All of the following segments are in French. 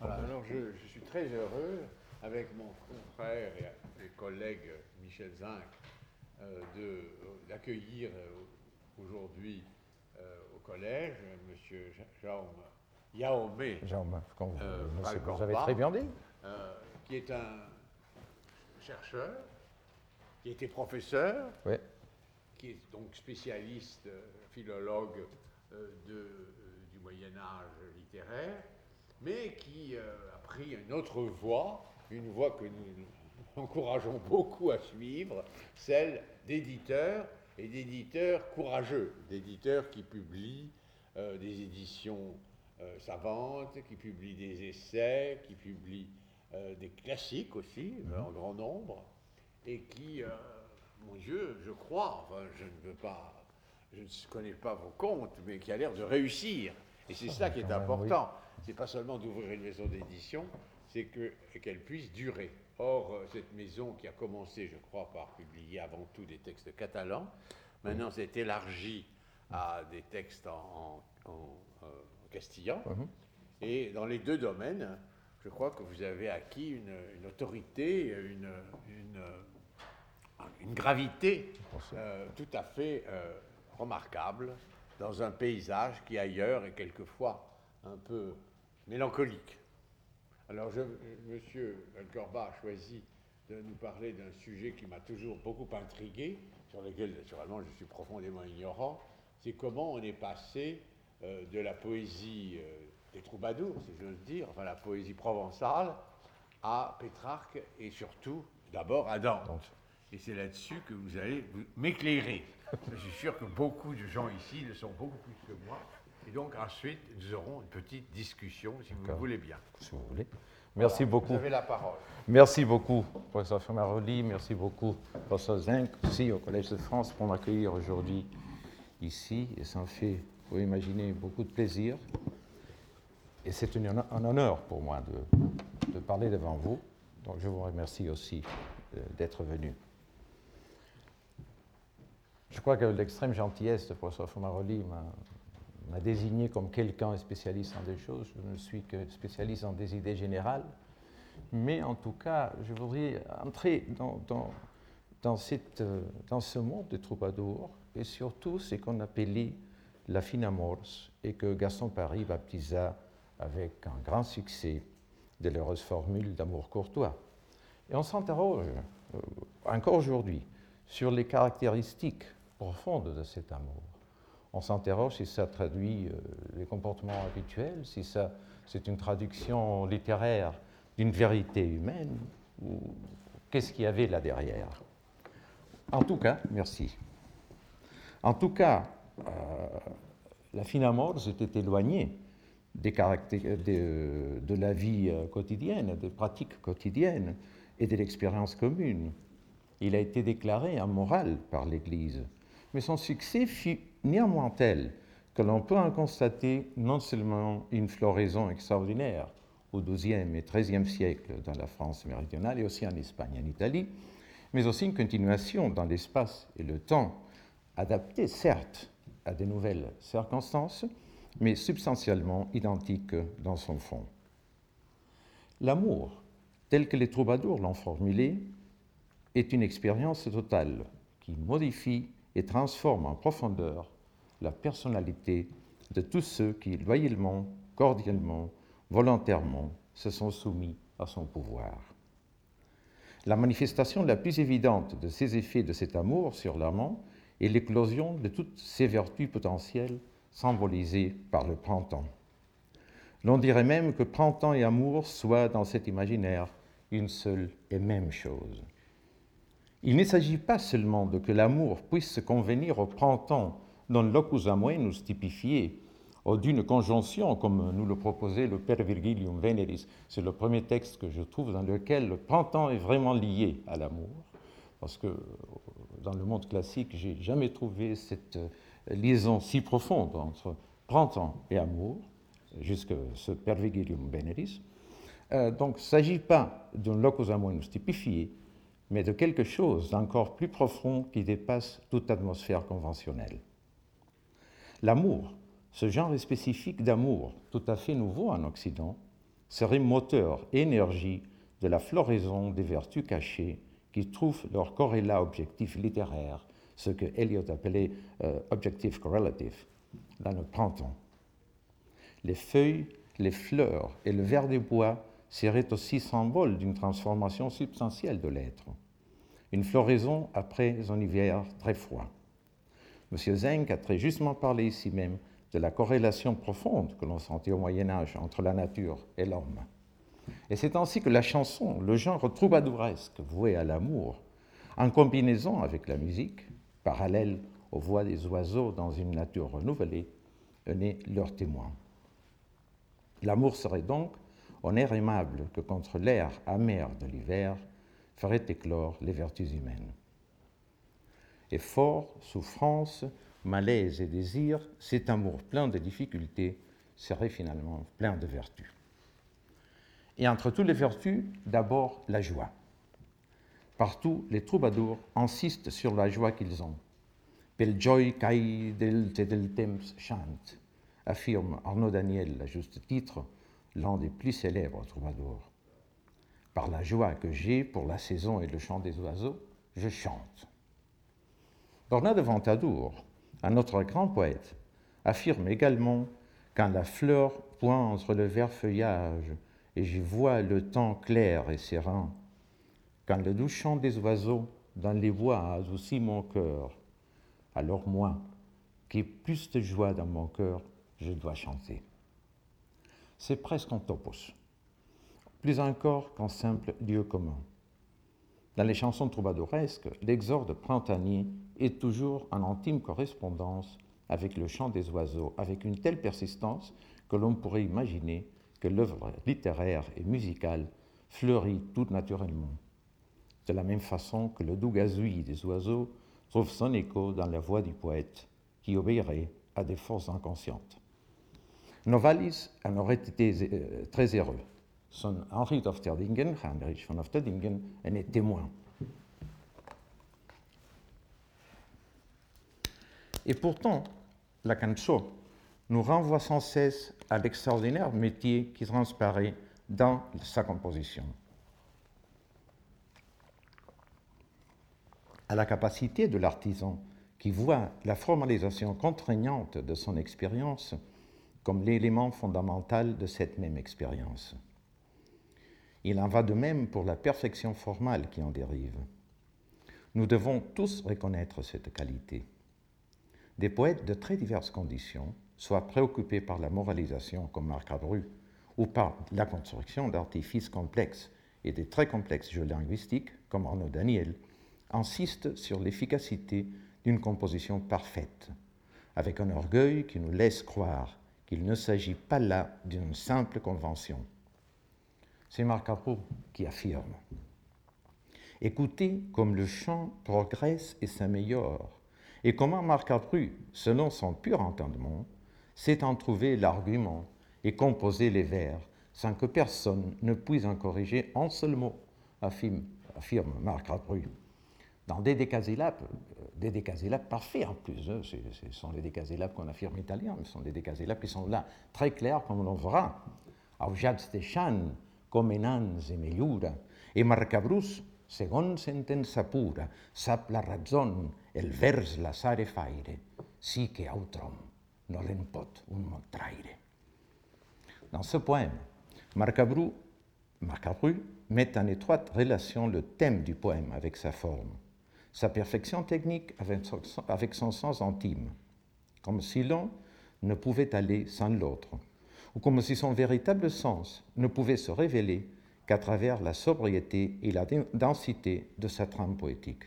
Voilà, alors je suis très heureux, avec mon confrère et collègue Michel Zinc, d'accueillir aujourd'hui au collège M. Jaume Yaomé Jaume, comme vous avez Valcorba, très bien dit. qui est un chercheur, qui a été professeur, Oui. qui est donc spécialiste, philologue du Moyen-Âge littéraire, mais qui a pris une autre voie, une voie que nous encourageons beaucoup à suivre, celle d'éditeurs et d'éditeurs courageux, d'éditeurs qui publient des éditions savantes, qui publient des essais, qui publient des classiques aussi, en grand nombre, et qui, mon Dieu, je crois, enfin, je ne connais pas vos comptes, mais qui a l'air de réussir. Et c'est ça qui est important. Oui. C'est pas seulement d'ouvrir une maison d'édition, c'est qu'elle puisse durer. Or, cette maison qui a commencé, je crois, par publier avant tout des textes catalans, maintenant s'est élargie à des textes en castillan. Et dans les deux domaines, je crois que vous avez acquis une autorité, une gravité tout à fait remarquable dans un paysage qui ailleurs est quelquefois un peu mélancolique. Alors, M. Valcorba a choisi de nous parler d'un sujet qui m'a toujours beaucoup intrigué, sur lequel, naturellement, je suis profondément ignorant, c'est comment on est passé de la poésie des troubadours, si j'ose dire, enfin la poésie provençale, à Pétrarque et surtout, d'abord, à Dante. Et c'est là-dessus que vous allez m'éclairer. Je suis sûr que beaucoup de gens ici le sont beaucoup plus que moi. Et donc ensuite, nous aurons une petite discussion, si vous le voulez bien. Si vous voulez. Merci beaucoup. Vous avez la parole. Merci beaucoup, professeur Fumaroli. Merci beaucoup, professeur Zinc, aussi au Collège de France, pour m'accueillir aujourd'hui ici. Et ça me fait, vous imaginer, beaucoup de plaisir. Et c'est un honneur pour moi de parler devant vous. Donc je vous remercie aussi d'être venu. Je crois que l'extrême gentillesse de professeur Fumaroli m'a désigné comme quelqu'un spécialiste en des choses. Je ne suis que spécialiste en des idées générales. Mais en tout cas, je voudrais entrer dans ce monde des troubadours et surtout ce qu'on appelait la fine amors et que Gaston Paris baptisa avec un grand succès de l'heureuse formule d'amour courtois. Et on s'interroge encore aujourd'hui sur les caractéristiques profondes de cet amour. On s'interroge si ça traduit les comportements habituels, si c'est une traduction littéraire d'une vérité humaine, ou qu'est-ce qu'il y avait là derrière. En tout cas, merci. En tout cas, la fine amors était éloignée des caractères de la vie quotidienne, des pratiques quotidiennes et de l'expérience commune. Il a été déclaré immoral par l'Église, mais son succès fut néanmoins tel que l'on peut en constater non seulement une floraison extraordinaire au XIIe et XIIIe siècle dans la France méridionale et aussi en Espagne et en Italie, mais aussi une continuation dans l'espace et le temps, adaptée certes à de nouvelles circonstances, mais substantiellement identique dans son fond. L'amour, tel que les troubadours l'ont formulé, est une expérience totale qui modifie et transforme en profondeur la personnalité de tous ceux qui, loyalement, cordialement, volontairement, se sont soumis à son pouvoir. La manifestation la plus évidente de ces effets de cet amour sur l'amant est l'éclosion de toutes ces vertus potentielles symbolisées par le printemps. L'on dirait même que printemps et amour soient, dans cet imaginaire, une seule et même chose. Il ne s'agit pas seulement de que l'amour puisse se convenir au printemps d'un locus amoenus typifié, ou d'une conjonction, comme nous le proposait le Père Virgilium Veneris. C'est le premier texte que je trouve dans lequel le printemps est vraiment lié à l'amour, parce que dans le monde classique, je n'ai jamais trouvé cette liaison si profonde entre printemps et amour, jusque ce Per Virgilium Veneris. Donc, il ne s'agit pas d'un locus amoenus typifié, mais de quelque chose d'encore plus profond qui dépasse toute atmosphère conventionnelle. L'amour, ce genre spécifique d'amour, tout à fait nouveau en Occident, serait moteur et énergie de la floraison des vertus cachées qui trouvent leur corrélat objectif littéraire, ce que Eliot appelait objective correlative, dans le printemps. Les feuilles, les fleurs et le vert des bois seraient aussi symboles d'une transformation substantielle de l'être, une floraison après un hiver très froid. M. Zenck a très justement parlé ici même de la corrélation profonde que l'on sentait au Moyen-Âge entre la nature et l'homme. Et c'est ainsi que la chanson, le genre troubadouresque voué à l'amour, en combinaison avec la musique, parallèle aux voix des oiseaux dans une nature renouvelée, en est leur témoin. L'amour serait donc un air aimable que contre l'air amer de l'hiver ferait éclore les vertus humaines. Effort, souffrance, malaise et désir, cet amour plein de difficultés serait finalement plein de vertus. Et entre toutes les vertus, d'abord la joie. Partout, les troubadours insistent sur la joie qu'ils ont. Pel joy cae del temps chante, affirme Arnaud Daniel, à juste titre, l'un des plus célèbres troubadours. Par la joie que j'ai pour la saison et le chant des oiseaux, je chante. Bernard de Ventadour, un autre grand poète, affirme également « Quand la fleur pointe entre le vert feuillage et j'y vois le temps clair et serein, quand le doux chant des oiseaux dans les bois a adouci mon cœur, alors moi, qui ai plus de joie dans mon cœur, je dois chanter. » C'est presque un topos, plus encore qu'un simple lieu commun. Dans les chansons troubadouresques, l'exorde printanier est toujours en intime correspondance avec le chant des oiseaux, avec une telle persistance que l'on pourrait imaginer que l'œuvre littéraire et musicale fleurit tout naturellement, de la même façon que le doux gazouillis des oiseaux trouve son écho dans la voix du poète, qui obéirait à des forces inconscientes. Novalis en aurait été très heureux. Son Heinrich von Ofterdingen, en est témoin. Et pourtant, la canso nous renvoie sans cesse à l'extraordinaire métier qui transparaît dans sa composition, à la capacité de l'artisan qui voit la formalisation contraignante de son expérience comme l'élément fondamental de cette même expérience. Il en va de même pour la perfection formale qui en dérive. Nous devons tous reconnaître cette qualité. Des poètes de très diverses conditions, soit préoccupés par la moralisation comme Marc Abru, ou par la construction d'artifices complexes et des très complexes jeux linguistiques comme Arnaud Daniel, insistent sur l'efficacité d'une composition parfaite, avec un orgueil qui nous laisse croire qu'il ne s'agit pas là d'une simple convention. C'est Marc Abru qui affirme « Écoutez comme le chant progresse et s'améliore, et comment Marc Abru, selon son pur entendement, sait en trouver l'argument et composer les vers sans que personne ne puisse en corriger un seul mot, affirme Marc Abru. Dans des décasyllabes parfaits en plus, ce sont les décasyllabes qu'on affirme italiens, mais ce sont des décasyllabes qui sont là très clairs comme l'on verra. Aujats de chan, comenans e meliura, e Marcabrus, segon sentença pura, sap la razón, el vers la sare faire, si que autrom no l'en pot un mot traire. Dans ce poème, Marc Abru met en étroite relation le thème du poème avec sa forme, sa perfection technique avec son sens intime, comme si l'un ne pouvait aller sans l'autre, ou comme si son véritable sens ne pouvait se révéler qu'à travers la sobriété et la densité de sa trame poétique.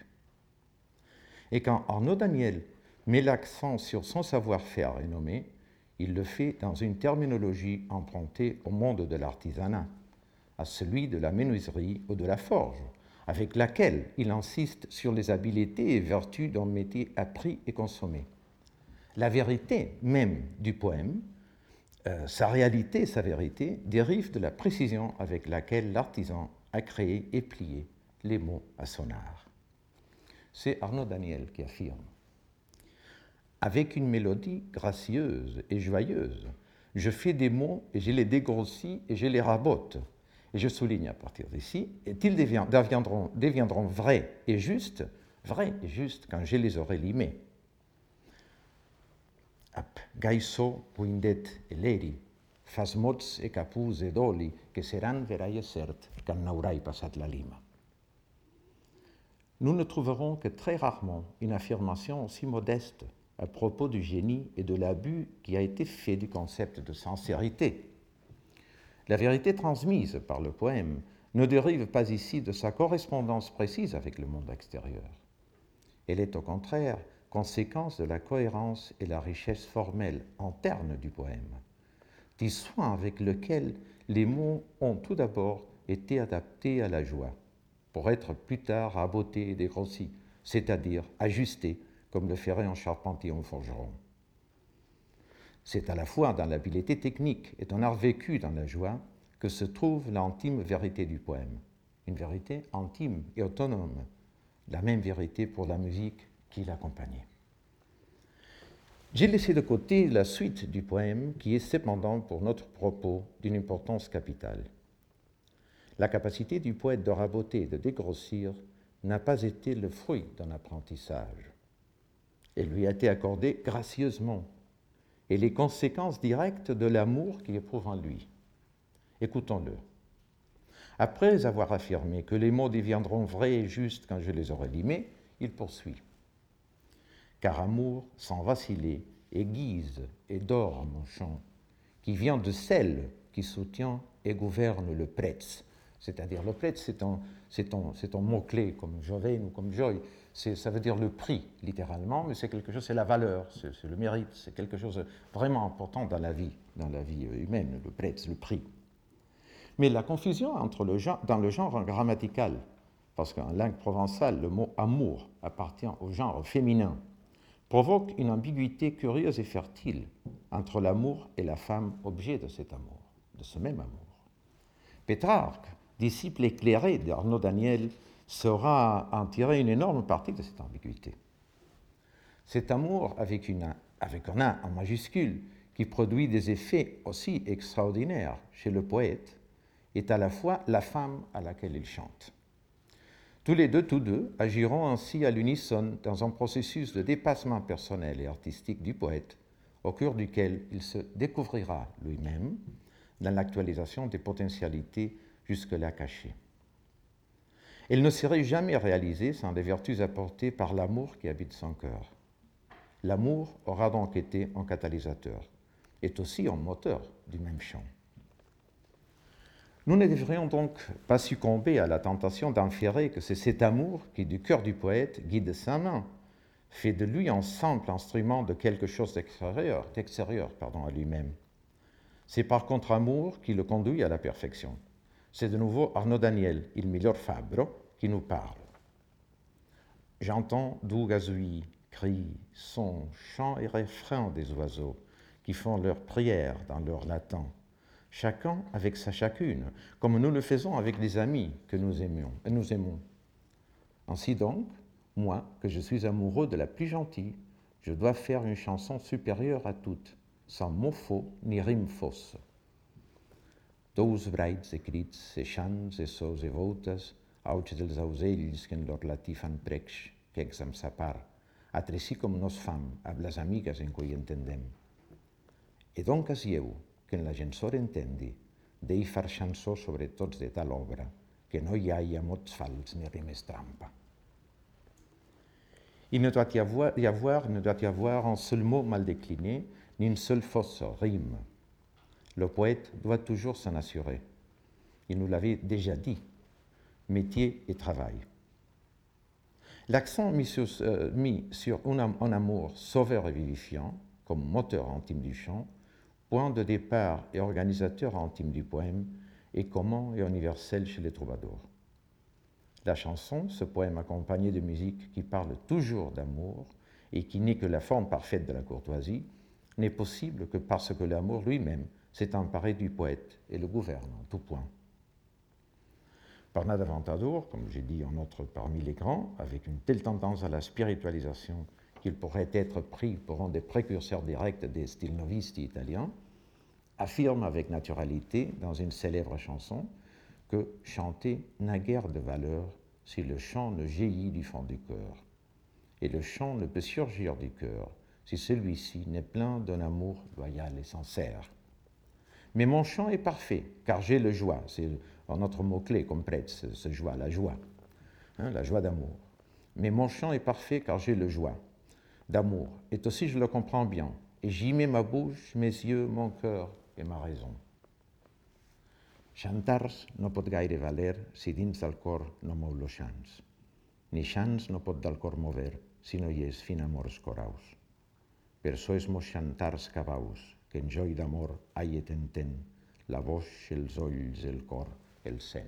Et quand Arnaud Daniel met l'accent sur son savoir-faire renommé, il le fait dans une terminologie empruntée au monde de l'artisanat, à celui de la menuiserie ou de la forge, avec laquelle il insiste sur les habiletés et vertus d'un métier appris et consommé. La vérité même du poème, sa réalité, sa vérité, dérive de la précision avec laquelle l'artisan a créé et plié les mots à son art. C'est Arnaud Daniel qui affirme. Avec une mélodie gracieuse et joyeuse, je fais des mots et je les dégrossis et je les rabote. Et je souligne à partir d'ici, ils deviendront vrais et justes quand je les aurai limés. Ap gaiso puindet eleri, fas mots e capus e doli, que seran verai cert quand n'aurai passat la lima. Nous ne trouverons que très rarement une affirmation aussi modeste à propos du génie et de l'abus qui a été fait du concept de sincérité. La vérité transmise par le poème ne dérive pas ici de sa correspondance précise avec le monde extérieur. Elle est au contraire conséquence de la cohérence et la richesse formelle en termes du poème, du soin avec lequel les mots ont tout d'abord été adaptés à la joie, pour être plus tard rabotés et dégrossis, c'est-à-dire ajustés, comme le ferait un charpentier ou un forgeron. C'est à la fois dans l'habileté technique et dans l'art vécu dans la joie que se trouve l'intime vérité du poème, une vérité intime et autonome, la même vérité pour la musique qui l'accompagnait. J'ai laissé de côté la suite du poème qui est cependant pour notre propos d'une importance capitale. La capacité du poète de raboter et de dégrossir n'a pas été le fruit d'un apprentissage. Elle lui a été accordée gracieusement et les conséquences directes de l'amour qu'il éprouve en lui. Écoutons-le. Après avoir affirmé que les mots deviendront vrais et justes quand je les aurai limés, il poursuit. Car amour, sans vaciller, aiguise et dore mon chant, qui vient de celle qui soutient et gouverne le pretz. C'est-à-dire, le pretz, c'est un mot-clé comme joven ou comme joy. Ça veut dire le prix, littéralement, mais c'est quelque chose, c'est la valeur, c'est le mérite, c'est quelque chose de vraiment important dans la vie humaine, le pretz, le prix. Mais la confusion dans le genre grammatical, parce qu'en langue provençale, le mot amour appartient au genre féminin, provoque une ambiguïté curieuse et fertile entre l'amour et la femme objet de cet amour, de ce même amour. Pétrarque, disciple éclairé d'Arnaud Daniel, saura en tirer une énorme partie de cette ambiguïté. Cet amour avec un A en majuscule, qui produit des effets aussi extraordinaires chez le poète, est à la fois la femme à laquelle il chante. Tous deux, agiront ainsi à l'unisson dans un processus de dépassement personnel et artistique du poète, au cours duquel il se découvrira lui-même dans l'actualisation des potentialités jusque-là cachées. Elle ne serait jamais réalisée sans les vertus apportées par l'amour qui habite son cœur. L'amour aura donc été un catalyseur, est aussi un moteur du même chant. Nous ne devrions donc pas succomber à la tentation d'inférer que c'est cet amour qui, du cœur du poète, guide sa main, fait de lui un simple instrument de quelque chose d'extérieur à lui-même. C'est par contre amour qui le conduit à la perfection. C'est de nouveau Arnaud Daniel, il miglior fabbro, qui nous parle. J'entends doux gazouillis, cris, sons, chants et refrains des oiseaux qui font leurs prières dans leur latin, chacun avec sa chacune, comme nous le faisons avec les amis que nous aimons. Ainsi donc, moi, que je suis amoureux de la plus gentille, je dois faire une chanson supérieure à toutes, sans mot faux ni rime fausse. Tous braids e crits, e chants, e sos e voltes, auig dels ausells que en lor latí fan precs, que exam sapar, atresí com nos fam, ab les amigues en cui entendem. E donc asieu, que en la gensor entendi, d'ei far chançó sobre tots de tal obra, que no hi haia mots fals ni rimes trampa. Il ne doit y avoir un seul mot mal décliné, ni une seule fausse rime. Le poète doit toujours s'en assurer. Il nous l'avait déjà dit, métier et travail. L'accent mis sur un amour sauveur et vivifiant, comme moteur intime du chant, point de départ et organisateur intime du poème, est commun et universel chez les troubadours. La chanson, ce poème accompagné de musique qui parle toujours d'amour et qui n'est que la forme parfaite de la courtoisie, n'est possible que parce que l'amour lui-même s'est emparé du poète et le gouverne en tout point. Bernard Ventadour, comme j'ai dit en autre parmi les grands, avec une telle tendance à la spiritualisation qu'il pourrait être pris pour un des précurseurs directs des styles novisti italiens, affirme avec naturalité dans une célèbre chanson que chanter n'a guère de valeur si le chant ne jaillit du fond du cœur. Et le chant ne peut surgir du cœur si celui-ci n'est plein d'un amour loyal et sincère. Mais mon chant est parfait, car j'ai le joie. C'est un autre mot-clé comme prête, ce joie, la joie d'amour. Mais mon chant est parfait, car j'ai le joie d'amour. Et aussi je le comprends bien. Et j'y mets ma bouche, mes yeux, mon cœur et ma raison. Chantars no pot gaire valer si dins del cor no mou lo chants. Ni chants no pot del cor mover si no hi és fin amors coraus. Per sois mos chantars cabaus, que en joi d'amor aiet enten, la voix, els ulls, el cor, el sen.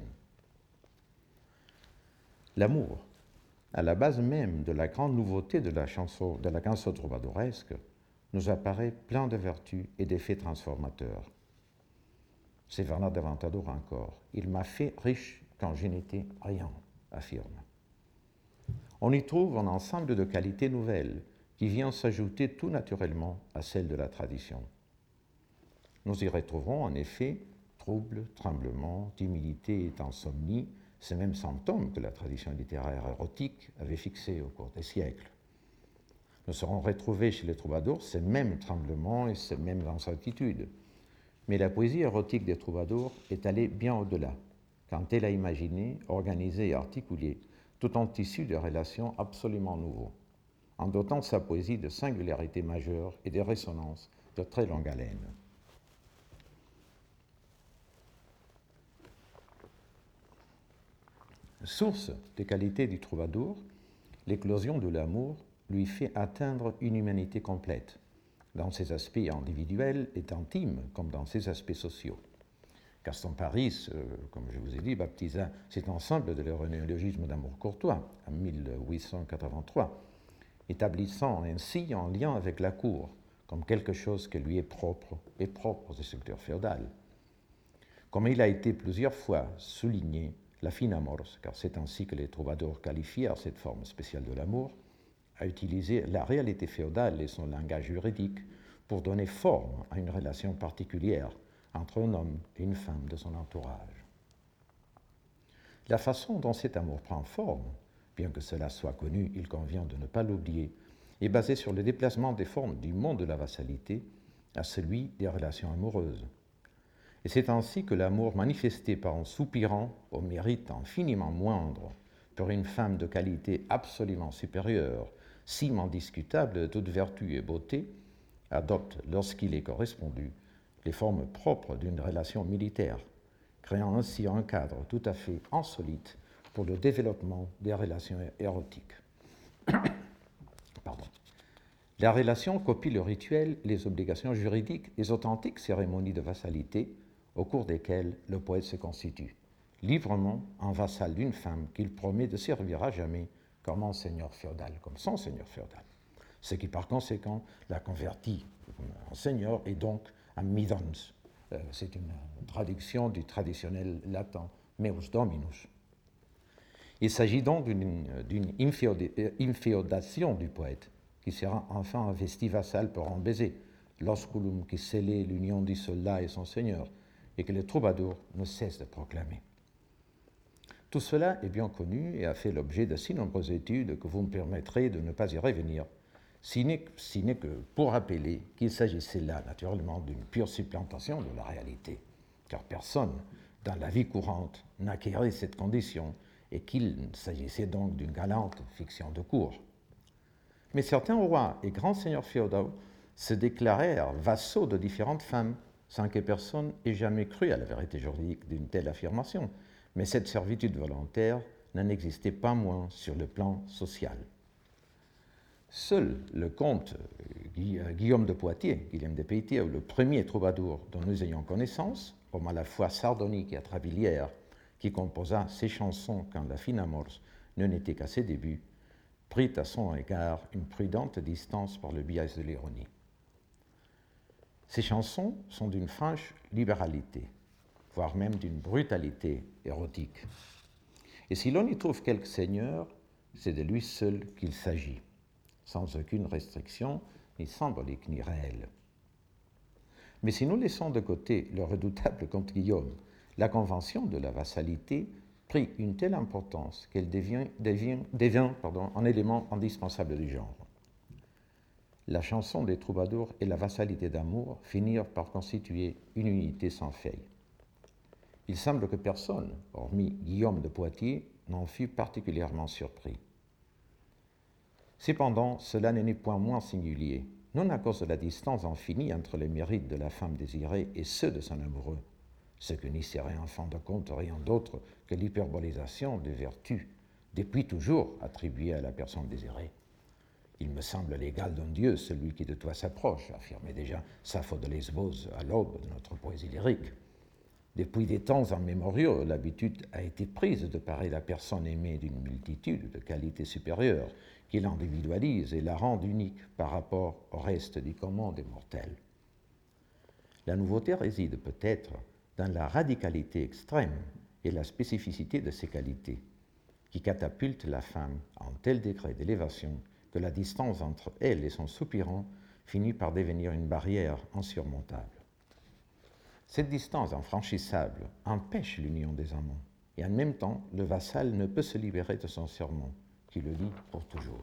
L'amour, à la base même de la grande nouveauté de la chanson troubadoresque, nous apparaît plein de vertus et d'effets transformateurs. C'est Bernard de Ventadour encore. Il m'a fait riche quand je n'étais rien, affirme. On y trouve un ensemble de qualités nouvelles qui vient s'ajouter tout naturellement à celles de la tradition. Nous y retrouverons en effet troubles, tremblements, timidité et insomnie, ces mêmes symptômes que la tradition littéraire érotique avait fixés au cours des siècles. Nous saurons retrouver chez les troubadours ces mêmes tremblements et ces mêmes incertitudes. Mais la poésie érotique des troubadours est allée bien au-delà, quand elle a imaginé, organisé et articulé tout un tissu de relations absolument nouveaux, en dotant sa poésie de singularités majeures et de résonances de très longue haleine. Source des qualités du troubadour, l'éclosion de l'amour lui fait atteindre une humanité complète, dans ses aspects individuels et intimes comme dans ses aspects sociaux. Gaston Paris, comme je vous ai dit, baptisa cet ensemble de l'euronéologisme d'amour courtois en 1883, établissant ainsi un lien avec la cour comme quelque chose qui lui est propre et propre au secteur féodal. Comme il a été plusieurs fois souligné, la fine amors, car c'est ainsi que les troubadours qualifièrent cette forme spéciale de l'amour, a utilisé la réalité féodale et son langage juridique pour donner forme à une relation particulière entre un homme et une femme de son entourage. La façon dont cet amour prend forme, bien que cela soit connu, il convient de ne pas l'oublier, est basée sur le déplacement des formes du monde de la vassalité à celui des relations amoureuses. Et c'est ainsi que l'amour manifesté par un soupirant au mérite infiniment moindre pour une femme de qualité absolument supérieure, cime indiscutable de toute vertu et beauté, adopte, lorsqu'il est correspondu, les formes propres d'une relation militaire, créant ainsi un cadre tout à fait insolite pour le développement des relations érotiques. Pardon. La relation copie le rituel, les obligations juridiques des authentiques cérémonies de vassalité au cours desquelles le poète se constitue, librement en vassal d'une femme qu'il promet de servir à jamais comme un seigneur féodal, comme son seigneur féodal, ce qui par conséquent la convertit en seigneur et donc en midons. C'est une traduction du traditionnel latin meus dominus. Il s'agit donc d'une inféodation du poète, qui sera enfin investi vassal pour un baiser, l'osculum qui scellait l'union du soldat et son seigneur, et que le troubadour ne cesse de proclamer. Tout cela est bien connu et a fait l'objet de si nombreuses études que vous me permettrez de ne pas y revenir, si n'est que pour rappeler qu'il s'agissait là, naturellement, d'une pure supplantation de la réalité, car personne, dans la vie courante, n'acquérait cette condition et qu'il s'agissait donc d'une galante fiction de cour. Mais certains rois et grands seigneurs féodaux se déclarèrent vassaux de différentes femmes, sans que personne ait jamais cru à la vérité juridique d'une telle affirmation, mais cette servitude volontaire n'en existait pas moins sur le plan social. Seul le comte Guillaume de Poitiers, Guillaume de Poitiers, le premier troubadour dont nous ayons connaissance, homme à la fois sardonique et atrabilière, qui composa ses chansons quand la fine amors ne n'était qu'à ses débuts, prit à son égard une prudente distance par le biais de l'ironie. Ces chansons sont d'une franche libéralité, voire même d'une brutalité érotique. Et si l'on y trouve quelques seigneurs, c'est de lui seul qu'il s'agit, sans aucune restriction, ni symbolique, ni réelle. Mais si nous laissons de côté le redoutable comte Guillaume, la convention de la vassalité prit une telle importance qu'elle devient un élément indispensable du genre. La chanson des troubadours et la vassalité d'amour finirent par constituer une unité sans faille. Il semble que personne, hormis Guillaume de Poitiers, n'en fut particulièrement surpris. Cependant, cela n'est point moins singulier, non à cause de la distance infinie entre les mérites de la femme désirée et ceux de son amoureux, ce que n'y serait en fin de compte rien d'autre que l'hyperbolisation des vertus, depuis toujours attribuées à la personne désirée. Il me semble l'égal d'un dieu, celui qui de toi s'approche, affirmait déjà Sappho de Lesbos à l'aube de notre poésie lyrique. Depuis des temps immémoriaux, l'habitude a été prise de parer la personne aimée d'une multitude de qualités supérieures qui l'individualise et la rend unique par rapport au reste du commun des mortels. La nouveauté réside peut-être dans la radicalité extrême et la spécificité de ces qualités, qui catapultent la femme à un tel degré d'élévation que la distance entre elle et son soupirant finit par devenir une barrière insurmontable. Cette distance infranchissable empêche l'union des amants, et en même temps, le vassal ne peut se libérer de son serment, qui le lie pour toujours.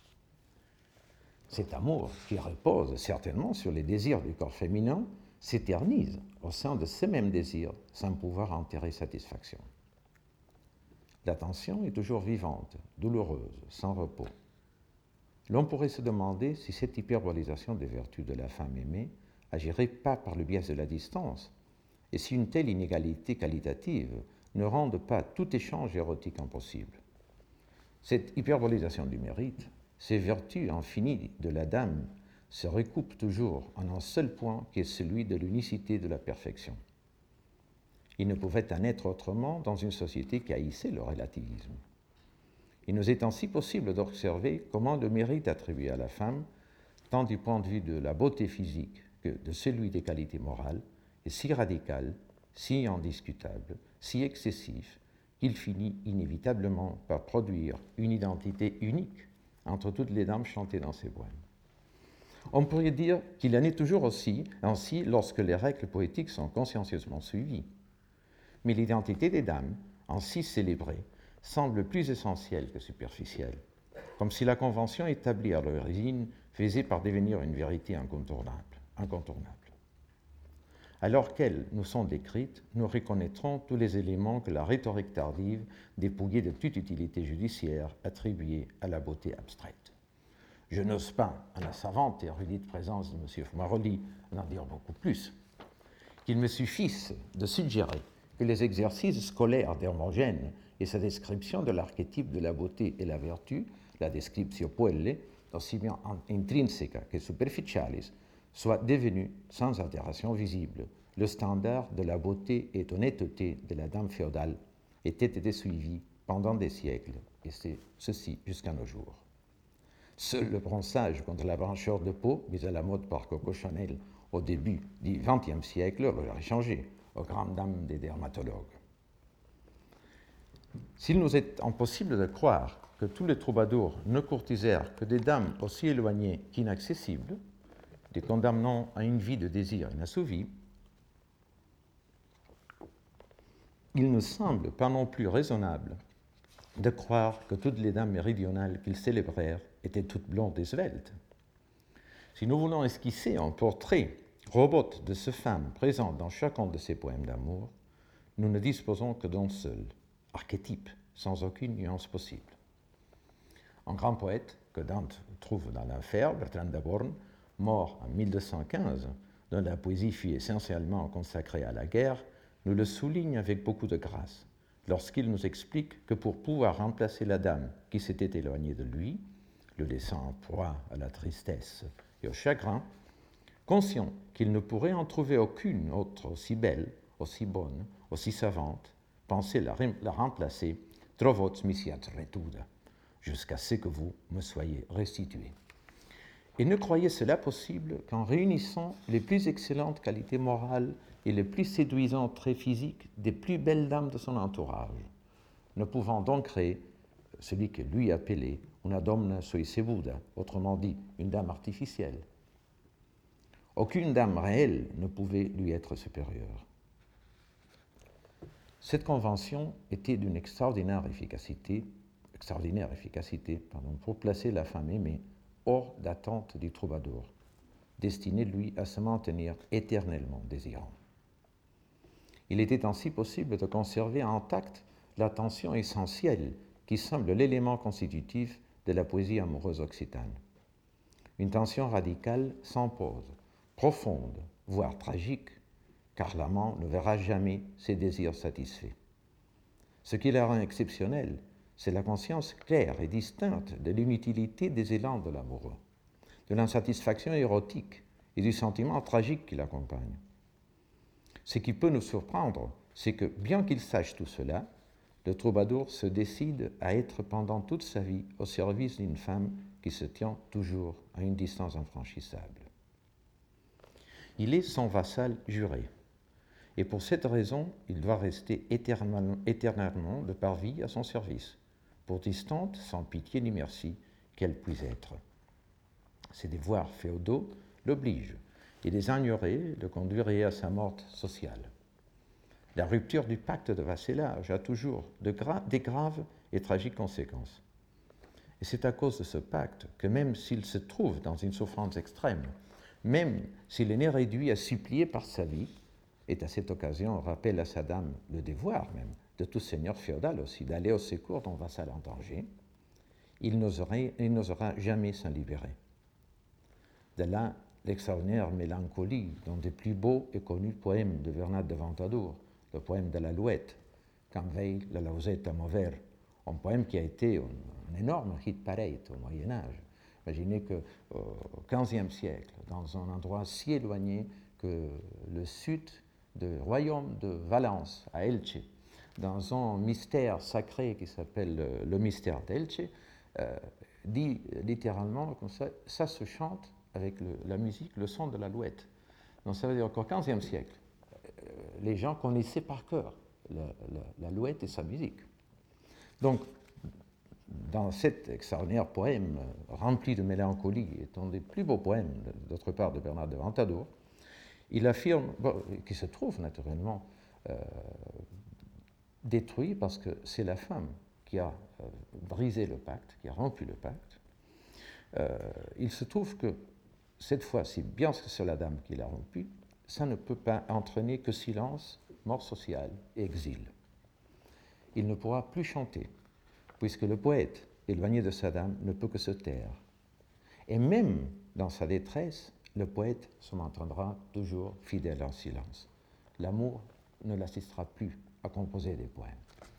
Cet amour, qui repose certainement sur les désirs du corps féminin, s'éternise au sein de ces mêmes désirs sans pouvoir en tirer satisfaction. La tension est toujours vivante, douloureuse, sans repos. L'on pourrait se demander si cette hyperbolisation des vertus de la femme aimée agirait pas par le biais de la distance, et si une telle inégalité qualitative ne rende pas tout échange érotique impossible. Cette hyperbolisation du mérite, ces vertus infinies de la dame, se recoupent toujours en un seul point qui est celui de l'unicité de la perfection. Il ne pouvait en être autrement dans une société qui haïssait le relativisme. Il nous est ainsi possible d'observer comment le mérite attribué à la femme, tant du point de vue de la beauté physique que de celui des qualités morales, est si radical, si indiscutable, si excessif, qu'il finit inévitablement par produire une identité unique entre toutes les dames chantées dans ces poèmes. On pourrait dire qu'il en est toujours ainsi lorsque les règles poétiques sont consciencieusement suivies. Mais l'identité des dames, ainsi célébrée, semble plus essentielle que superficielle, comme si la convention établie à l'origine faisait par devenir une vérité incontournable. Alors qu'elles nous sont décrites, nous reconnaîtrons tous les éléments que la rhétorique tardive, dépouillée de toute utilité judiciaire, attribuait à la beauté abstraite. Je n'ose pas, en la savante et érudite présence de M. Fumaroli, en dire beaucoup plus. Qu'il me suffise de suggérer que les exercices scolaires d'Hermogène et sa description de l'archétype de la beauté et la vertu, la descriptio puellae, aussi bien intrinseca que superficialis, soient devenus, sans altération visible, le standard de la beauté et honnêteté de la dame féodale, était été suivi pendant des siècles, et c'est ceci jusqu'à nos jours. Seul le bronzage contre la blancheur de peau, mis à la mode par Coco Chanel au début du XXe siècle, l'aurait changé aux grandes dames des dermatologues. S'il nous est impossible de croire que tous les troubadours ne courtisèrent que des dames aussi éloignées qu'inaccessibles, les condamnant à une vie de désir inassouvi, il ne semble pas non plus raisonnable de croire que toutes les dames méridionales qu'ils célébrèrent étaient toutes blondes et sveltes. Si nous voulons esquisser un portrait robot de ces femmes présentes dans chacun de ces poèmes d'amour, nous ne disposons que d'un seul, archétype, sans aucune nuance possible. Un grand poète que Dante trouve dans l'Enfer, Bertrand de Born, mort en 1215, dont la poésie fut essentiellement consacrée à la guerre, nous le souligne avec beaucoup de grâce, lorsqu'il nous explique que pour pouvoir remplacer la dame qui s'était éloignée de lui, le laissant en proie à la tristesse et au chagrin, conscient qu'il ne pourrait en trouver aucune autre aussi belle, aussi bonne, aussi savante, pensait la remplacer, trovot misiat retuda, jusqu'à ce que vous me soyez restitués. Et ne croyez cela possible qu'en réunissant les plus excellentes qualités morales et les plus séduisants traits physiques des plus belles dames de son entourage, ne pouvant donc créer celui que lui appelait una donna soisebuda, autrement dit, une dame artificielle. Aucune dame réelle ne pouvait lui être supérieure. Cette convention était d'une extraordinaire efficacité pour placer la femme aimée hors d'attente du troubadour, destiné lui à se maintenir éternellement désirant. Il était ainsi possible de conserver intacte la tension essentielle qui semble l'élément constitutif de la poésie amoureuse occitane. Une tension radicale s'impose, profonde, voire tragique, car l'amant ne verra jamais ses désirs satisfaits. Ce qui la rend exceptionnelle, c'est la conscience claire et distincte de l'inutilité des élans de l'amoureux, de l'insatisfaction érotique et du sentiment tragique qui l'accompagne. Ce qui peut nous surprendre, c'est que, bien qu'il sache tout cela, le troubadour se décide à être pendant toute sa vie au service d'une femme qui se tient toujours à une distance infranchissable. Il est son vassal juré, et pour cette raison, il doit rester éternellement de par vie à son service, pour distante, sans pitié ni merci, qu'elle puisse être. Ses devoirs féodaux l'obligent, et les ignorer le conduirait à sa mort sociale. La rupture du pacte de vassalage a toujours des graves et tragiques conséquences. Et c'est à cause de ce pacte que même s'il se trouve dans une souffrance extrême, même s'il est réduit à supplier par sa vie, et à cette occasion rappelle à sa dame le devoir même de tout seigneur féodal aussi d'aller au secours d'un vassal en danger, il n'osera jamais s'en libérer. De là, l'extraordinaire mélancolie d'un des plus beaux et connus poèmes de Bernard de Ventadour, le poème de l'Alouette, Quand veille la lausette à Mauvert, un poème qui a été un énorme hit pareil au Moyen-Âge. Imaginez qu'au XVe siècle, dans un endroit si éloigné que le sud du royaume de Valence, à Elche, dans un mystère sacré qui s'appelle le mystère d'Elche, dit littéralement comme ça se chante avec la musique, le son de l'alouette. Donc ça veut dire qu'au XVe siècle, les gens connaissaient par cœur l'alouette et sa musique. Donc, dans cet extraordinaire poème rempli de mélancolie, est un des plus beaux poèmes, d'autre part, de Bernard de Ventadour, il affirme, qui se trouve naturellement détruit parce que c'est la femme qui a brisé le pacte, qui a rompu le pacte. Il se trouve que cette fois-ci, bien que c'est la dame qui l'a rompu, ça ne peut pas entraîner que silence, mort sociale et exil. Il ne pourra plus chanter, puisque le poète, éloigné de sa dame, ne peut que se taire. Et même dans sa détresse, le poète se maintiendra toujours fidèle en silence. L'amour ne l'assistera plus à composer des poèmes.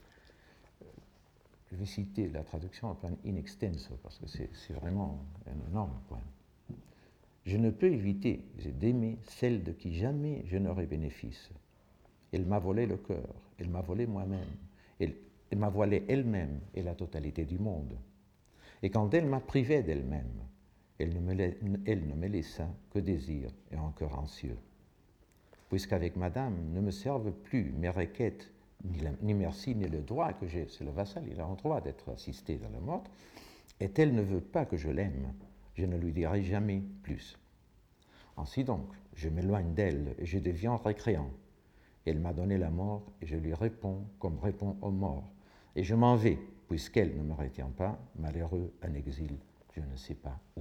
Je vais citer la traduction en plan in extenso, parce que c'est vraiment un énorme poème. Je ne peux éviter d'aimer celle de qui jamais je n'aurai bénéfice. Elle m'a volé le cœur, elle m'a volé moi-même, elle m'a voilé elle-même et la totalité du monde. Et quand elle m'a privé d'elle-même, elle ne me laissa que désir et un cœur anxieux. Puisqu'avec madame ne me servent plus mes requêtes, ni merci, ni le droit que j'ai, c'est le vassal, il a un droit d'être assisté dans la mort, et elle ne veut pas que je l'aime, je ne lui dirai jamais plus. Ainsi donc, je m'éloigne d'elle et je deviens récréant. Elle m'a donné la mort et je lui réponds comme répond aux morts. Et je m'en vais, puisqu'elle ne me retient pas, malheureux en exil, je ne sais pas où.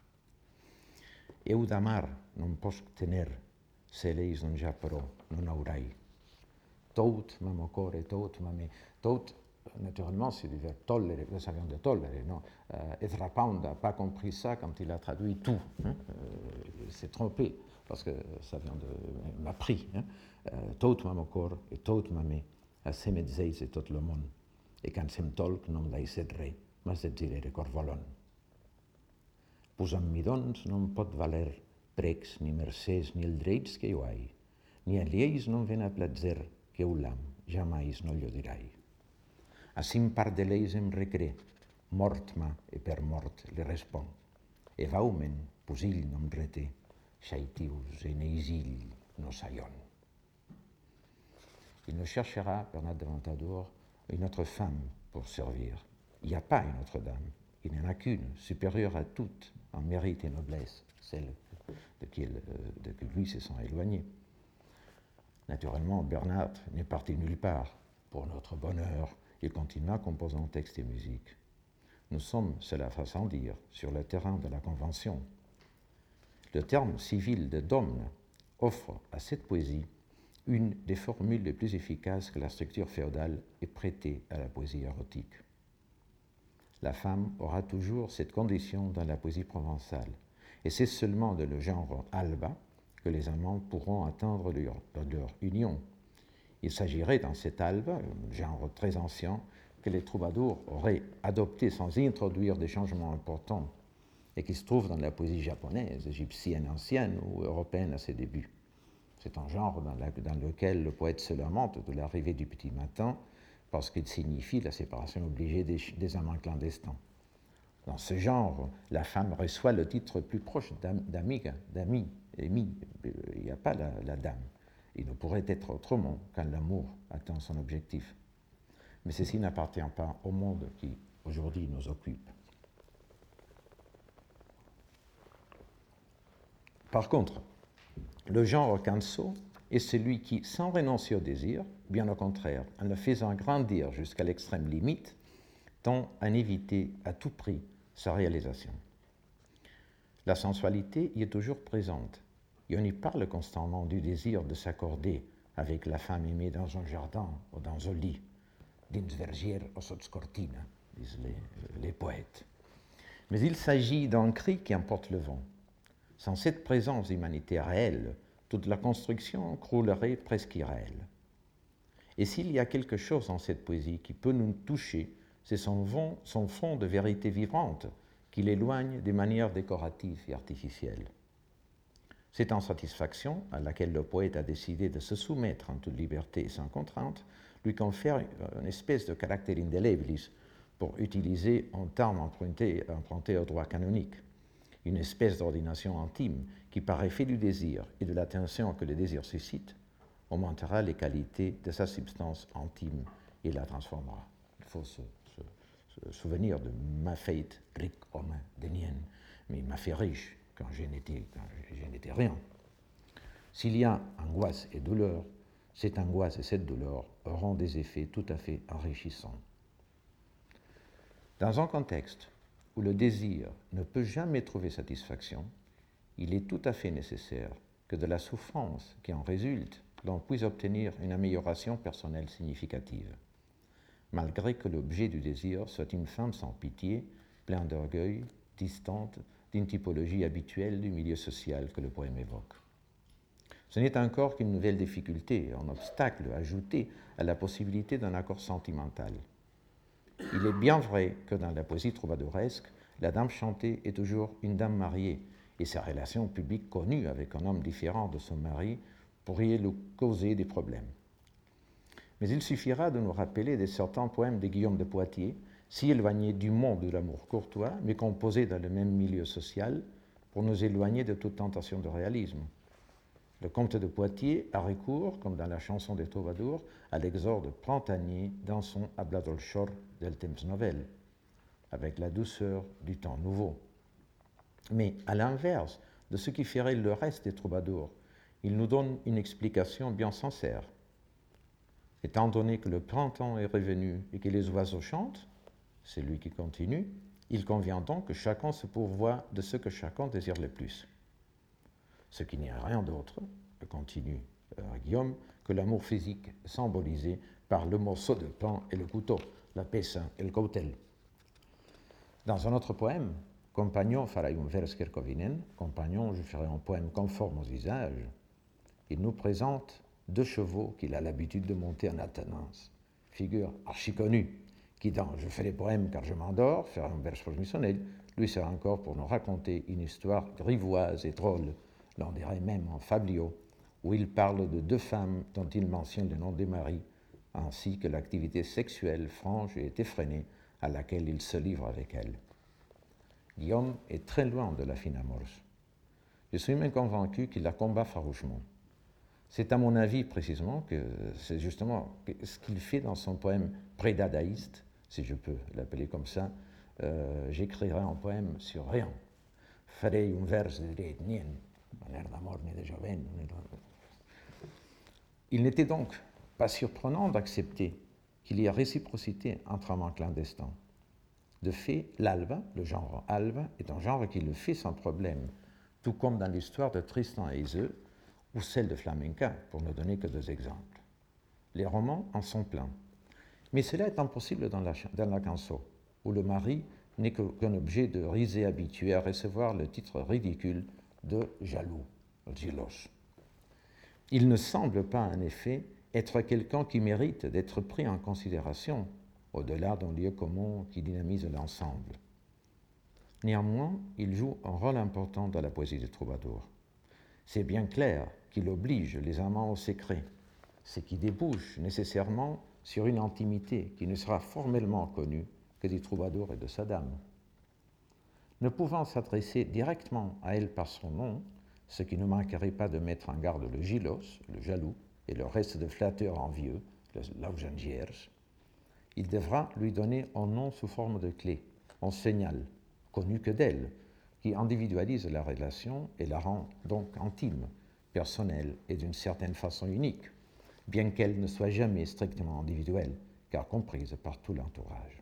Eu d'amar non posso tener, se leis non già però non aurai. Tot m'amo core, tot m'ame. Tot, naturellement, c'est du verbe tollere, ça vient de tollere, non? Ezra Pound n'a pas compris ça quand il a traduit tout. Hein? Il s'est trompé, parce que ça vient de m'a pris. Hein? Tot m'amo core et tot m'ame, a se mezzeis et tot le monde. Et quand sem tolc non lai sedre, mas et direre cor volon. Posa'm-mi, doncs, no em pot valer precs, ni mercès, ni el dreits que jo hai, ni alieis no em ven a platzer que ulam, jamais no lo dirai. Assim part de leis em recré, mort-ma e per mort li respon, e vaumen, posill no em reté, chaitius e neisill no saion. Il ne cherchera, Bernard de Ventadour, une autre femme pour servir. Il n'y a pas une autre dame. Il n'y en a qu'une, supérieure à toutes, en mérite et noblesse, celle de qui lui se sent éloigné. Naturellement, Bernard n'est parti nulle part. Pour notre bonheur, il continua composant textes et musique. Nous sommes, cela va sans dire, sur le terrain de la convention. Le terme civil de domne offre à cette poésie une des formules les plus efficaces que la structure féodale ait prêtée à la poésie érotique. La femme aura toujours cette condition dans la poésie provençale, et c'est seulement de le genre alba que les amants pourront atteindre leur union. Il s'agirait dans cet alba, un genre très ancien, que les troubadours auraient adopté sans y introduire des changements importants et qui se trouve dans la poésie japonaise, égyptienne ancienne ou européenne à ses débuts. C'est un genre dans lequel le poète se lamente de l'arrivée du petit matin parce qu'il signifie la séparation obligée des amants clandestins. Dans ce genre, la femme reçoit le titre plus proche d'amie. Il n'y a pas la dame. Il ne pourrait être autrement quand l'amour atteint son objectif. Mais ceci n'appartient pas au monde qui, aujourd'hui, nous occupe. Par contre, le genre canso est celui qui, sans renoncer au désir, bien au contraire, en le faisant grandir jusqu'à l'extrême limite, tend à éviter à tout prix sa réalisation. La sensualité y est toujours présente, et on y parle constamment du désir de s'accorder avec la femme aimée dans un jardin ou dans un lit, dins vergier o sots cortina, disent les poètes. Mais il s'agit d'un cri qui emporte le vent. Sans cette présence d'humanité réelle, toute la construction croulerait presque irréelle. Et s'il y a quelque chose dans cette poésie qui peut nous toucher, c'est son fond de vérité vivante qui l'éloigne des manières décoratives et artificielles. Cette insatisfaction, à laquelle le poète a décidé de se soumettre en toute liberté et sans contrainte, lui confère une espèce de caractère indelebilis, pour utiliser un terme emprunté au droit canonique, une espèce d'ordination intime qui, par effet du désir et de l'attention que le désir suscite, augmentera les qualités de sa substance intime et la transformera. Il faut se souvenir de ma fête ric homme de nien, mais il m'a fait riche quand je n'étais rien. S'il y a angoisse et douleur, cette angoisse et cette douleur auront des effets tout à fait enrichissants. Dans un contexte où le désir ne peut jamais trouver satisfaction, il est tout à fait nécessaire que de la souffrance qui en résulte, l'on puisse obtenir une amélioration personnelle significative, malgré que l'objet du désir soit une femme sans pitié, pleine d'orgueil, distante d'une typologie habituelle du milieu social que le poème évoque. Ce n'est encore qu'une nouvelle difficulté, un obstacle ajouté à la possibilité d'un accord sentimental. Il est bien vrai que dans la poésie troubadouresque, la dame chantée est toujours une dame mariée, et sa relation publique connue avec un homme différent de son mari pourrait lui causer des problèmes. Mais il suffira de nous rappeler de certains poèmes de Guillaume de Poitiers, si éloignés du monde de l'amour courtois, mais composés dans le même milieu social, pour nous éloigner de toute tentation de réalisme. Le comte de Poitiers a recours, comme dans la chanson des troubadours, à l'exorde printanier dans son Habladolchor del temps novel, avec la douceur du temps nouveau. Mais à l'inverse de ce qui ferait le reste des troubadours, il nous donne une explication bien sincère. Étant donné que le printemps est revenu et que les oiseaux chantent, c'est lui qui continue, il convient donc que chacun se pourvoie de ce que chacun désire le plus. Ce qui n'est rien d'autre, continue Guillaume, que l'amour physique symbolisé par le morceau de pain et le couteau, la pesa et le coutel. Dans un autre poème, Compagnon farai un vers kerkovinen, Compagnon, je ferai un poème conforme aux usages, il nous présente 2 chevaux qu'il a l'habitude de monter en alternance, figure archi-connue, qui dans Je fais des poèmes car je m'endors, faire un vers personnel, lui sert encore pour nous raconter une histoire grivoise et drôle, l'on dirait même en fabliau, où il parle de 2 femmes dont il mentionne le nom des maris, ainsi que l'activité sexuelle franche et effrénée à laquelle il se livre avec elles. Guillaume est très loin de la fine amorce. Je suis même convaincu qu'il la combat farouchement. C'est à mon avis précisément que c'est justement ce qu'il fait dans son poème prédadaïste, si je peux l'appeler comme ça. J'écrirai un poème sur rien. Farei un vers de nien. d'amour ni de Joven. Il n'était donc pas surprenant d'accepter qu'il y ait réciprocité entre amants clandestins. De fait, l'alba, le genre alba, est un genre qui le fait sans problème, tout comme dans l'histoire de Tristan et Iseult ou celle de Flamenca, pour ne donner que 2 exemples. Les romans en sont pleins. Mais cela est impossible dans la canso, où le mari n'est qu'un objet de risée habitué à recevoir le titre ridicule de jaloux, gilos. Il ne semble pas, en effet, être quelqu'un qui mérite d'être pris en considération, au-delà d'un lieu commun qui dynamise l'ensemble. Néanmoins, il joue un rôle important dans la poésie des troubadours. C'est bien clair qu'il oblige les amants au secret, ce qui débouche nécessairement sur une intimité qui ne sera formellement connue que des troubadours et de sa dame. Ne pouvant s'adresser directement à elle par son nom, ce qui ne manquerait pas de mettre en garde le gilos, le jaloux, et le reste de flatteurs envieux, le lausangiers, il devra lui donner un nom sous forme de clé, un signal, connu que d'elle, qui individualise la relation et la rend donc intime, personnelle et d'une certaine façon unique, bien qu'elle ne soit jamais strictement individuelle, car comprise par tout l'entourage.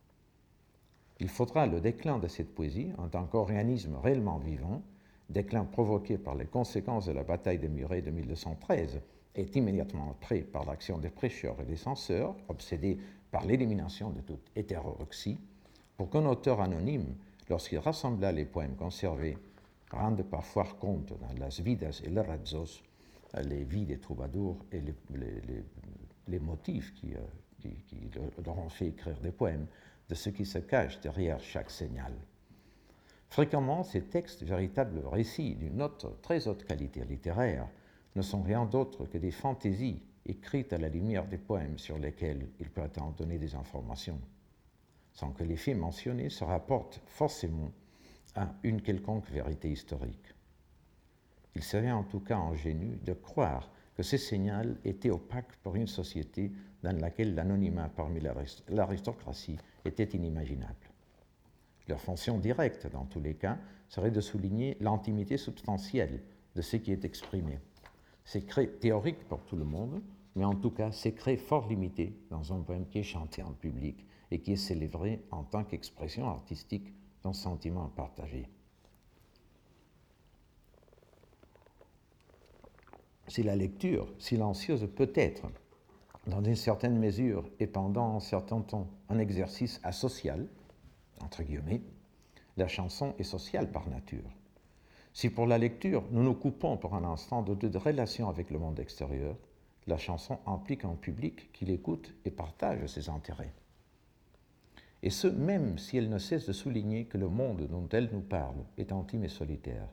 Il faudra le déclin de cette poésie en tant qu'organisme réellement vivant, déclin provoqué par les conséquences de la bataille de Muret de 1213 et immédiatement après par l'action des prêcheurs et des censeurs, obsédés par l'élimination de toute hétérorexie, pour qu'un auteur anonyme, lorsqu'il rassembla les poèmes conservés, rende parfois compte dans las vidas et les razzos, les vies des troubadours et les motifs qui leur ont fait écrire des poèmes, de ce qui se cache derrière chaque signal. Fréquemment, ces textes, véritables récits d'une très haute qualité littéraire, ne sont rien d'autre que des fantaisies écrites à la lumière des poèmes sur lesquels ils prétendent donner des informations, sans que les faits mentionnés se rapportent forcément à une quelconque vérité historique. Il serait en tout cas ingénu de croire que ces signaux étaient opaques pour une société dans laquelle l'anonymat parmi l'aristocratie était inimaginable. Leur fonction directe, dans tous les cas, serait de souligner l'intimité substantielle de ce qui est exprimé. Secret théorique pour tout le monde, mais en tout cas secret fort limité dans un poème qui est chanté en public et qui est célébré en tant qu'expression artistique d'un sentiment partagé. Si la lecture, silencieuse peut-être, dans une certaine mesure et pendant un certain temps, un exercice asocial, entre guillemets, la chanson est sociale par nature. Si pour la lecture, nous nous coupons pour un instant de toute relation avec le monde extérieur, la chanson implique un public qui l'écoute et partage ses intérêts. Et ce, même si elle ne cesse de souligner que le monde dont elle nous parle est intime et solitaire.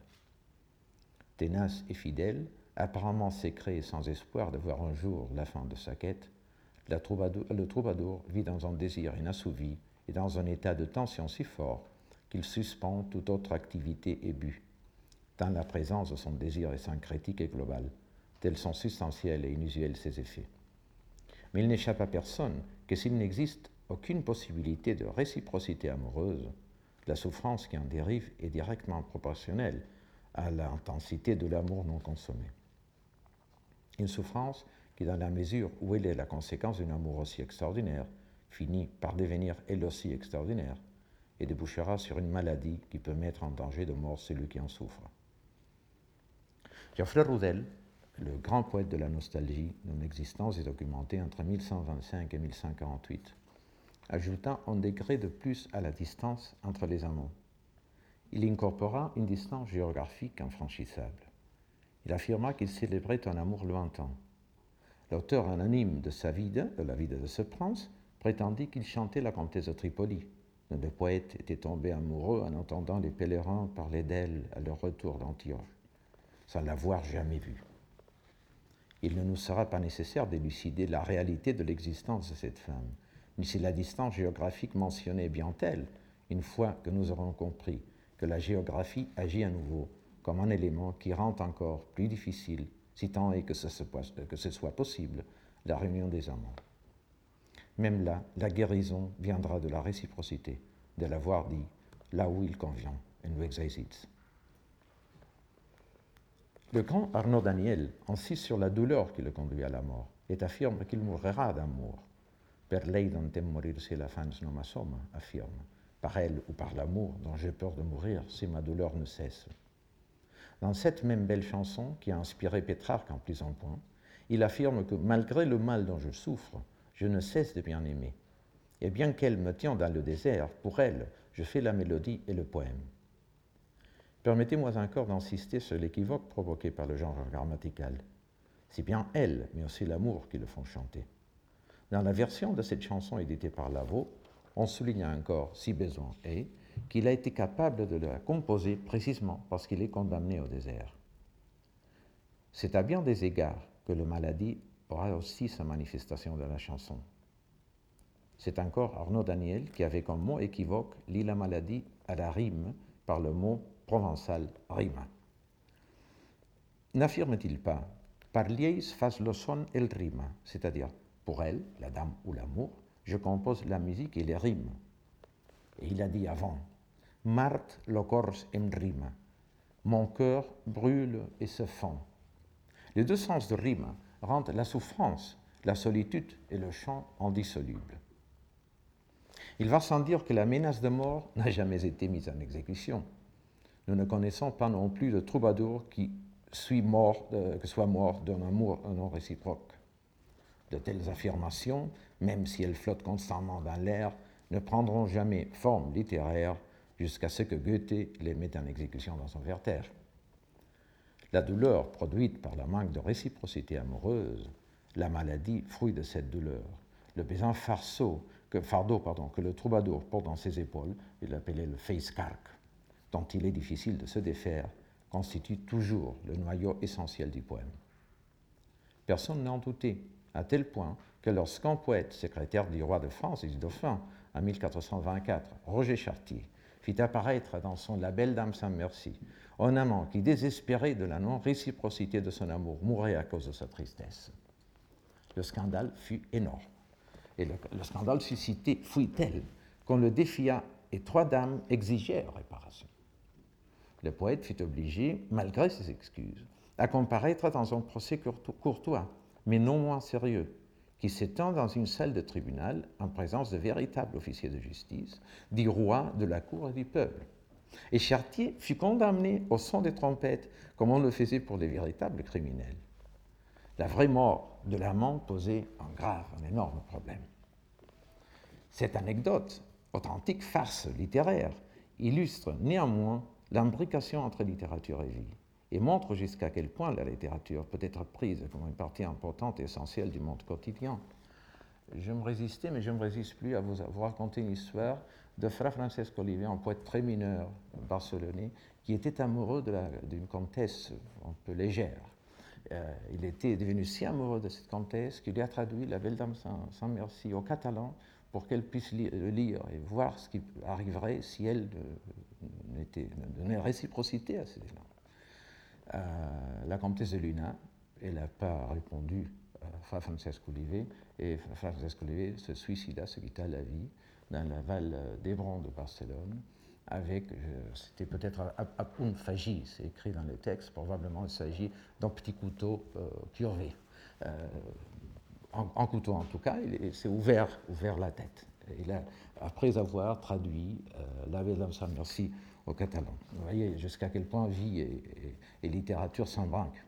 Ténace et fidèle, apparemment secret et sans espoir de voir un jour la fin de sa quête, le troubadour vit dans un désir inassouvi et dans un état de tension si fort qu'il suspend toute autre activité et but, tant la présence de son désir est syncrétique et globale, tels sont substantiels et inusuels ses effets. Mais il n'échappe à personne que s'il n'existe aucune possibilité de réciprocité amoureuse, la souffrance qui en dérive est directement proportionnelle à l'intensité de l'amour non consommé. Une souffrance qui, dans la mesure où elle est la conséquence d'un amour aussi extraordinaire, finit par devenir elle aussi extraordinaire et débouchera sur une maladie qui peut mettre en danger de mort celui qui en souffre. Geoffrey Rudel, le grand poète de la nostalgie dont l'existence est documentée entre 1125 et 1148, ajouta un degré de plus à la distance entre les amants. Il incorpora une distance géographique infranchissable. Il affirma qu'il célébrait un amour lointain. L'auteur anonyme de la vie de ce prince, prétendit qu'il chantait la comtesse de Tripoli, dont le poète était tombé amoureux en entendant les pèlerins parler d'elle à leur retour d'Antioche, sans l'avoir jamais vue. Il ne nous sera pas nécessaire d'élucider la réalité de l'existence de cette femme, ni si la distance géographique mentionnée est bien telle, une fois que nous aurons compris que la géographie agit à nouveau comme un élément qui rend encore plus difficile, si tant est que ce soit possible, la réunion des amants. Même là, la guérison viendra de la réciprocité, de l'avoir dit là où il convient, en weg zij ziet. Le grand Arnaud Daniel insiste sur la douleur qui le conduit à la mort et affirme qu'il mourra d'amour. Per lei dontem morir si la fans non m'assomma, affirme. Par elle ou par l'amour dont j'ai peur de mourir si ma douleur ne cesse. Dans cette même belle chanson qui a inspiré Pétrarque en plus en point, il affirme que malgré le mal dont je souffre, je ne cesse de bien aimer. Et bien qu'elle me tient dans le désert, pour elle, je fais la mélodie et le poème. Permettez-moi encore d'insister sur l'équivoque provoqué par le genre grammatical. C'est bien elle, mais aussi l'amour qui le font chanter. Dans la version de cette chanson éditée par Lavaux, on souligne encore, si besoin est, qu'il a été capable de la composer précisément parce qu'il est condamné au désert. C'est à bien des égards que le maladie aura aussi sa manifestation dans la chanson. C'est encore Arnaud Daniel qui, avec un mot équivoque, lie la maladie à la rime par le mot provençal rima. N'affirme-t-il pas « Par lies fas lo son el rima », c'est-à-dire « Pour elle, la dame ou l'amour, je compose la musique et les rimes ». Et il a dit avant « Mart lo cors em rima », mon cœur brûle et se fond. Les deux sens de rime rendent la souffrance, la solitude et le chant indissolubles. Il va sans dire que la menace de mort n'a jamais été mise en exécution. Nous ne connaissons pas non plus de troubadour qui soit mort d'un amour non réciproque. De telles affirmations, même si elles flottent constamment dans l'air, ne prendront jamais forme littéraire jusqu'à ce que Goethe les mette en exécution dans son Werther. La douleur produite par le manque de réciprocité amoureuse, la maladie, fruit de cette douleur, le pesant fardeau que le troubadour porte dans ses épaules, il l'appelait le feeskark, dont il est difficile de se défaire, constitue toujours le noyau essentiel du poème. Personne n'en doutait, à tel point que lorsqu'un poète, secrétaire du roi de France et du dauphin, en 1424, Roger Chartier, fit apparaître dans son La Belle Dame sans merci un amant qui, désespéré de la non-réciprocité de son amour, mourait à cause de sa tristesse. Le scandale fut énorme. Et le scandale suscité fut tel qu'on le défia et 3 dames exigèrent réparation. Le poète fut obligé, malgré ses excuses, à comparaître dans un procès courtois, mais non moins sérieux, qui s'étend dans une salle de tribunal en présence de véritables officiers de justice, du roi, de la cour et du peuple. Et Chartier fut condamné au son des trompettes, comme on le faisait pour les véritables criminels. La vraie mort de l'amant posait un énorme problème. Cette anecdote, authentique farce littéraire, illustre néanmoins l'imbrication entre littérature et vie et montre jusqu'à quel point la littérature peut être prise comme une partie importante et essentielle du monde quotidien. Je me résistais, mais je ne me résiste plus à vous raconter une histoire de Fra Francesco Olivet, un poète très mineur barcelonais, qui était amoureux d'une comtesse un peu légère. Il était devenu si amoureux de cette comtesse qu'il lui a traduit La Belle Dame sans merci au catalan pour qu'elle puisse le lire et voir ce qui arriverait si elle donnait réciprocité à ces élans. La comtesse de Luna, elle n'a pas répondu à Fra Francesco Olivet, et Fra Francesco Olivet se suicida, se quitta la vie dans la Val d'Hébron de Barcelone, avec, c'était peut-être apun fagi, c'est écrit dans le texte, probablement il s'agit d'un petit couteau curvé. En couteau en tout cas, il s'est ouvert la tête. Après avoir traduit La Belle Dame sans merci au catalan. Vous voyez jusqu'à quel point vie et littérature s'embrinquent.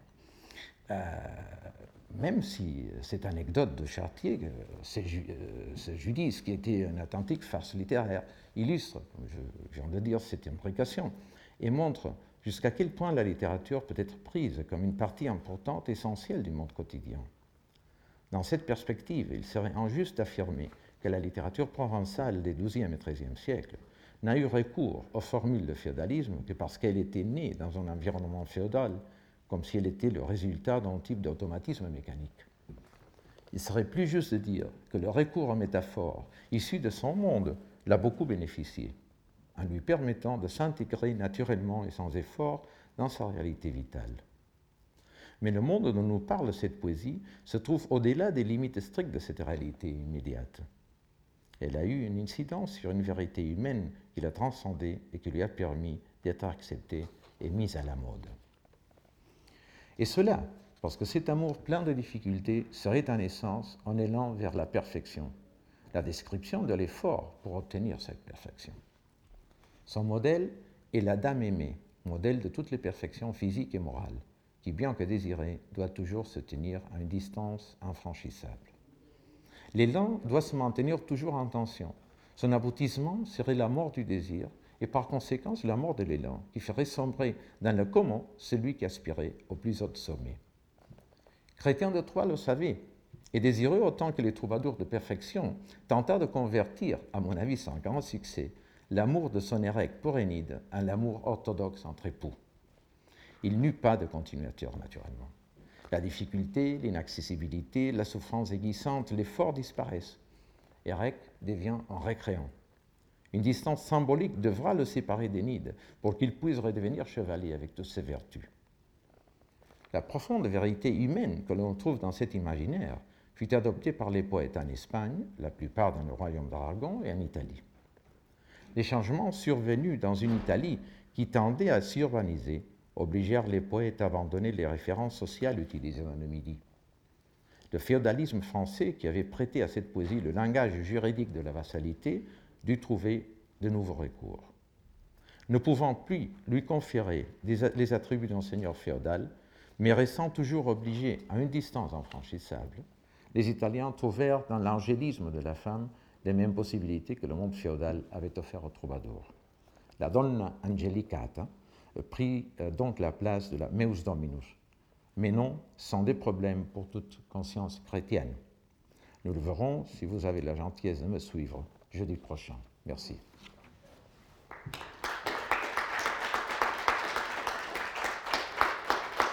Même si cette anecdote de Chartier, ce Judice, qui était une authentique farce littéraire, illustre, comme je viens de dire, cette imbrication et montre jusqu'à quel point la littérature peut être prise comme une partie importante, essentielle du monde quotidien. Dans cette perspective, il serait injuste d'affirmer que la littérature provençale des XIIe et XIIIe siècles n'a eu recours aux formules de féodalisme que parce qu'elle était née dans un environnement féodal, comme si elle était le résultat d'un type d'automatisme mécanique. Il serait plus juste de dire que le recours aux métaphores issues de son monde l'a beaucoup bénéficié, en lui permettant de s'intégrer naturellement et sans effort dans sa réalité vitale. Mais le monde dont nous parle cette poésie se trouve au-delà des limites strictes de cette réalité immédiate. Elle a eu une incidence sur une vérité humaine qui l'a transcendée et qui lui a permis d'être acceptée et mise à la mode. Et cela, parce que cet amour plein de difficultés serait en essence un élan vers la perfection, la description de l'effort pour obtenir cette perfection. Son modèle est la dame aimée, modèle de toutes les perfections physiques et morales, qui, bien que désirée, doit toujours se tenir à une distance infranchissable. L'élan doit se maintenir toujours en tension. Son aboutissement serait la mort du désir et par conséquent la mort de l'élan, qui ferait sombrer dans le comment celui qui aspirait au plus haut sommet. Chrétien de Troyes le savait, et désireux autant que les troubadours de perfection, tenta de convertir, à mon avis sans grand succès, l'amour de son érec pour Énide en l'amour orthodoxe entre époux. Il n'eut pas de continuateur, naturellement. La difficulté, l'inaccessibilité, la souffrance aiguissante, l'effort disparaissent. Érec devient un récréant. Une distance symbolique devra le séparer d'Énide pour qu'il puisse redevenir chevalier avec toutes ses vertus. La profonde vérité humaine que l'on trouve dans cet imaginaire fut adoptée par les poètes en Espagne, la plupart dans le royaume d'Aragon et en Italie. Les changements survenus dans une Italie qui tendait à s'urbaniser obligèrent les poètes à abandonner les références sociales utilisées dans le Midi. Le féodalisme français, qui avait prêté à cette poésie le langage juridique de la vassalité, dut trouver de nouveaux recours. Ne pouvant plus lui conférer les attributs d'un seigneur féodal, mais restant toujours obligés à une distance infranchissable, les Italiens trouvèrent dans l'angélisme de la femme les mêmes possibilités que le monde féodal avait offert aux troubadours. La donna angelicata prit donc la place de la meus dominus, mais non sans des problèmes pour toute conscience chrétienne. Nous le verrons si vous avez la gentillesse de me suivre jeudi prochain. Merci.